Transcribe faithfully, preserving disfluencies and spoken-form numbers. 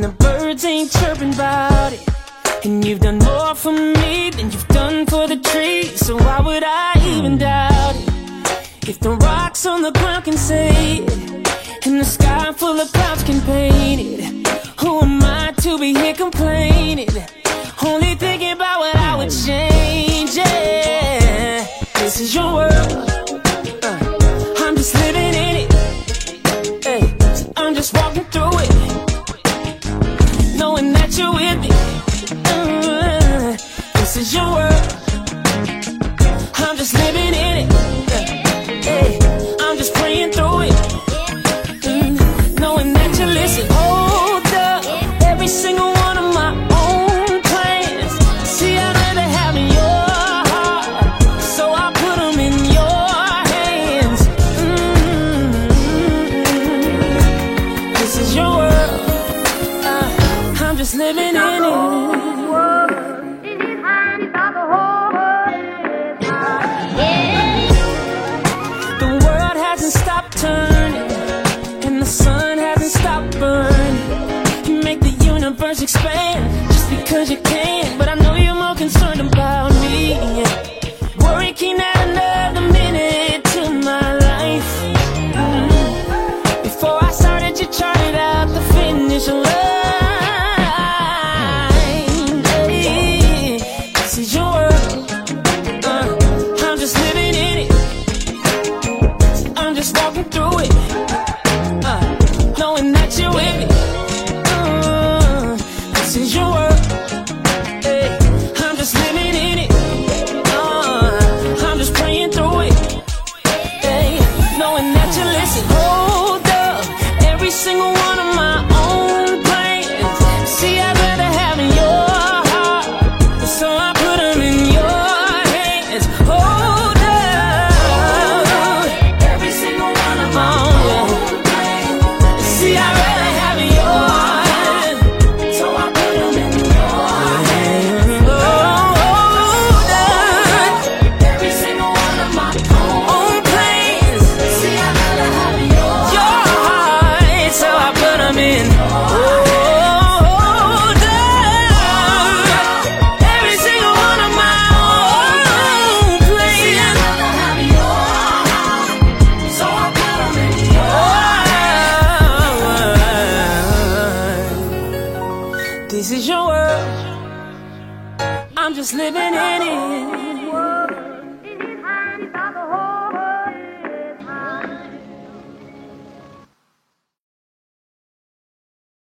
the birds ain't chirping about it. And you've done more for me than you've done for the trees, so why would I even doubt it? If the rocks on the ground can say it, and the sky full of clouds can paint it, who am I to be here complaining? Only thinking about what I would change, yeah. This is your world, uh, I'm just living in it, hey. So I'm just walking through it, knowing that you're with me. uh, This is your world, I'm just living in it, uh, hey. I'm just praying through it, mm, knowing that you listen. Hold up, every single one of my own plans. See, I'd rather have your heart, so I put them in your hands. mm-hmm. This is your world, uh, I'm just living in it. The world hasn't stopped turning, and the sun hasn't stopped burning. You make the universe expand just because you can, but I know you're more concerned about me. Worry can add another minute to my life. mm. Before I started, you charted out the finish line. Hey, this is your world, uh, I'm just living in it. I'm just walking through it, uh, knowing that you're with me. uh, This is your world, hey. I'm just living in it, uh, I'm just praying through it, hey. Knowing that you listen. Hold up, every single one of my own plans. See, I'd rather have your heart, so I put them in your hands. Hold up, every single one of my own plans. See, I'd rather have your heart, so I put them in your hands. Hold up, every single one of my own plans. See, I'd rather have your heart, so I put them in. Hold up, every single one of my own plans. So I put them in your. This is your world, I'm just living in it.